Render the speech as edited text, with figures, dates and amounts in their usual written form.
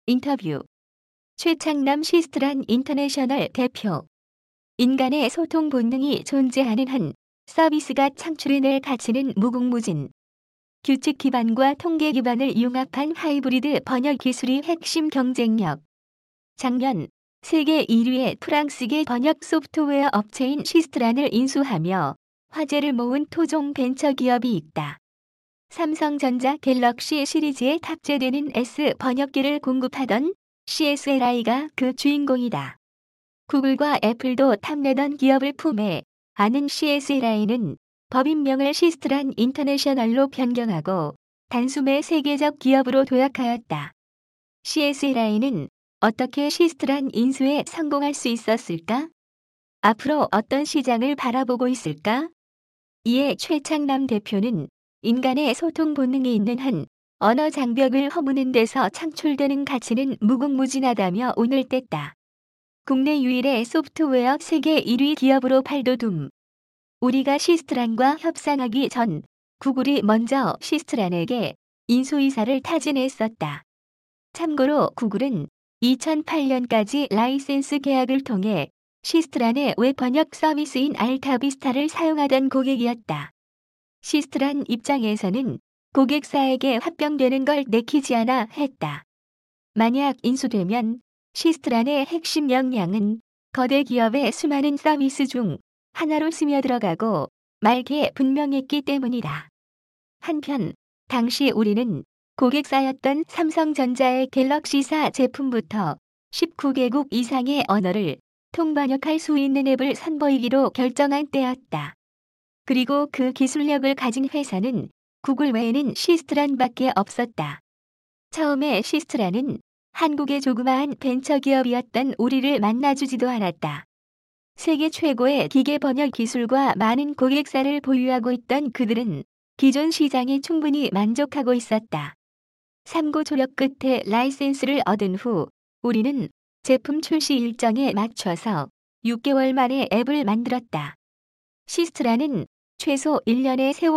인터뷰. 최창남 시스트란 인터내셔널 대표. 인간의 소통 본능이 존재하는 한 서비스가 창출해낼 가치는 무궁무진. 규칙 기반과 통계 기반을 융합한 하이브리드 번역 기술이 핵심 경쟁력. 작년 세계 1위의 프랑스계 번역 소프트웨어 업체인 시스트란을 인수하며 화제를 모은 토종 벤처 기업이 있다. 삼성전자 갤럭시 시리즈에 탑재되는 S 번역기를 공급하던 CSLI가 그 주인공이다. 구글과 애플도 탐내던 기업을 품에 안은 CSLI는 법인명을 시스트란 인터내셔널로 변경하고 단숨에 세계적 기업으로 도약하였다. CSLI는 어떻게 시스트란 인수에 성공할 수 있었을까? 앞으로 어떤 시장을 바라보고 있을까? 이에 최창남 대표는 인간의 소통 본능이 있는 한 언어 장벽을 허무는 데서 창출되는 가치는 무궁무진하다며 오늘 뗐다. 국내 유일의 소프트웨어 세계 1위 기업으로 발돋움. 우리가 시스트란과 협상하기 전 구글이 먼저 시스트란에게 인수 의사를 타진했었다. 참고로 구글은 2008년까지 라이센스 계약을 통해 시스트란의 웹 번역 서비스인 알타비스타를 사용하던 고객이었다. 시스트란 입장에서는 고객사에게 합병되는 걸 내키지 않아 했다. 만약 인수되면 시스트란의 핵심 역량은 거대 기업의 수많은 서비스 중 하나로 스며들어가고 말게 분명했기 때문이다. 한편 당시 우리는 고객사였던 삼성전자의 갤럭시사 제품부터 19개국 이상의 언어를 통번역할 수 있는 앱을 선보이기로 결정한 때였다. 그리고 그 기술력을 가진 회사는 구글 외에는 시스트란밖에 없었다. 처음에 시스트란은 한국의 조그마한 벤처기업이었던 우리를 만나주지도 않았다. 세계 최고의 기계 번역 기술과 많은 고객사를 보유하고 있던 그들은 기존 시장에 충분히 만족하고 있었다. 삼고 조력 끝에 라이센스를 얻은 후 우리는 제품 출시 일정에 맞춰서 6개월 만에 앱을 만들었다. 시스트란은 최소 1년의 세월